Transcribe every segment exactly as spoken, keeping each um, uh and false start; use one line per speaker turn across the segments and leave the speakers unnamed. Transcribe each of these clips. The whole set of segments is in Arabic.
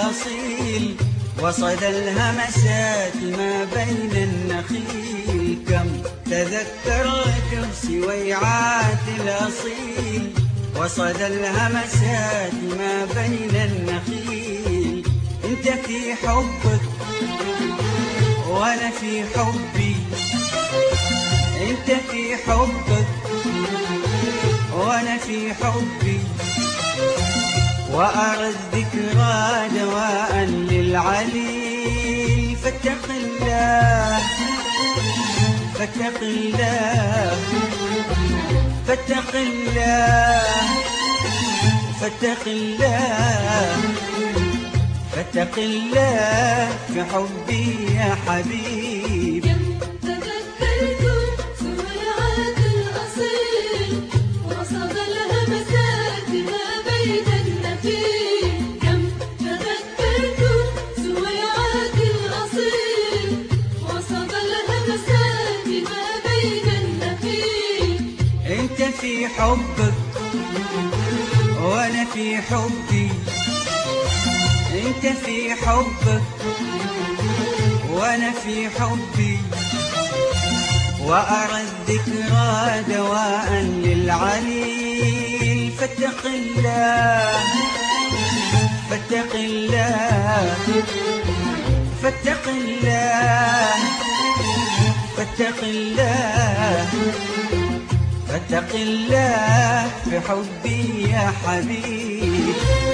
الأصيل وصدى الهمسات ما بين النخيل. كم تذكرت سويعات الأصيل وصدى الهمسات ما بين النخيل. انت في حبك وانا في حبي، انت في حبك وانا في حبي، وأرى الذكرى دواء للعليل. فاتق الله فاتق الله فاتق الله فاتق الله فاتق الله في حبي يا حبيب. في حبك وانا في حبي، انت في حبك وانا في حبي، وأرى الذكرى دواء للعليل. فاتق الله فاتق الله فاتق الله فاتق الله فاتق الله في حبي يا حبيب.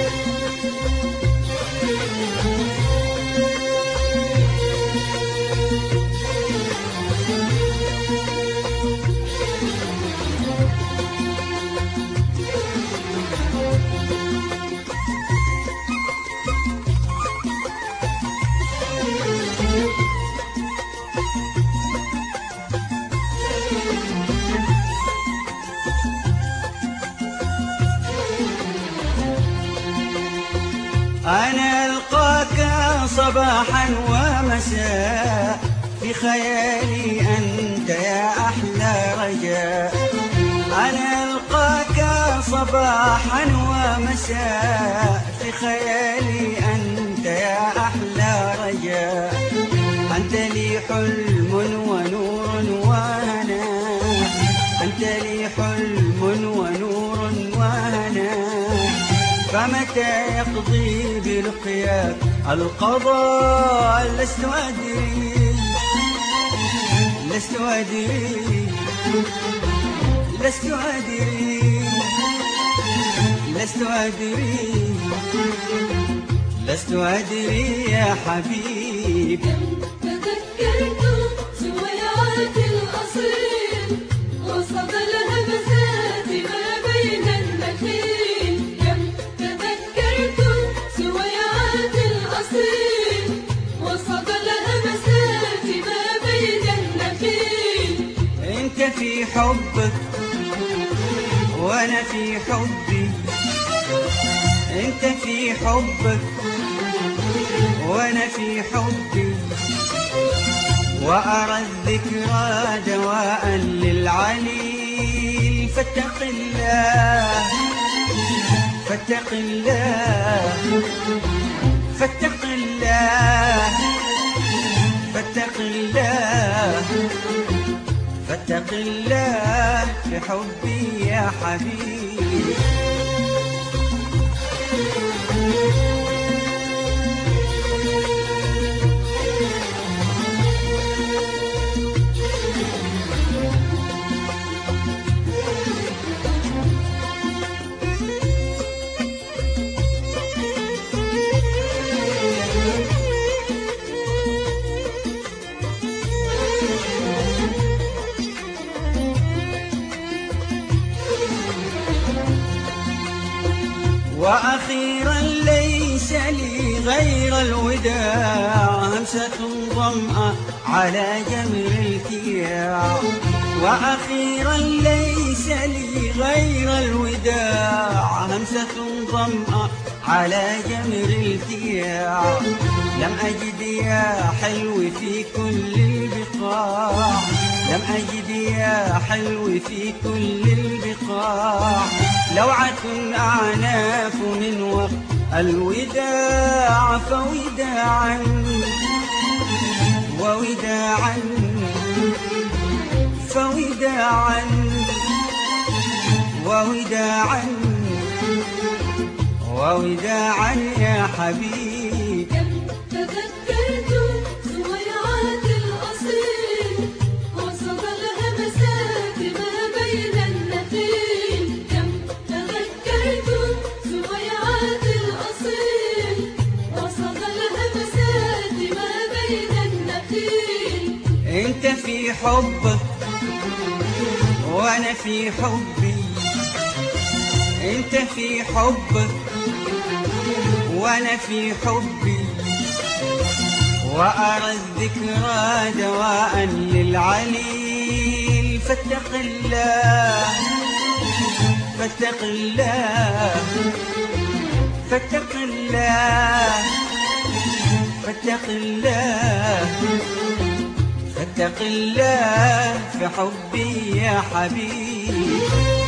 أنا ألقاك صباحا ومساء، في خيالي أنت يا أحلى رجاء. أنا ألقاك صباحا ومساء، في خيالي أنت يا أحلى رجاء. أنت لي حلم ونور وهنا، أنت لي حلم ونور وهنا. فمتى يقضي بلقياك القضاء لست أدري لست أدري لست أدري لست أدري لست أدري يا حبيب.
تذكرت سويعات الأصيل وصدى الهمسات ما بين النخيل. وصدى الهمسات ما بين النخيل.
انت في حبك وانا في حبي، انت في حبك وانا في حبي، وأرى الذكرى دواء للعليل. فاتق الله فاتق الله فاتق الله فاتق الله فاتق الله في حبي يا حبيب. وأخيرا ليس لي غير الوداع، همسة ضمأ على جمر الكياع. وأخيرا ليس لي غير الوداع، همسة ضمأ على جمر الكياع. لم أجد يا حلو في كل البقاع، لم أجد يا حلو في كل البقاع. لوعة أعناف من وقت الوداع فوداعا ووداعا فوداعا ووداعا ووداعا يا حبيب.
كم تذكرت سويعات الأصيل وصدى الهمسات ما بين النخيل. كم تذكرت سويعات الأصيل وصدى الهمسات ما بين النخيل.
انت في حبك وانا في حبي، انت في حبك وانا في حبي، وارى الذكرى دواء للعليل. فاتق الله فاتق الله فاتق الله فاتق الله فاتق الله في حبي يا حبيب.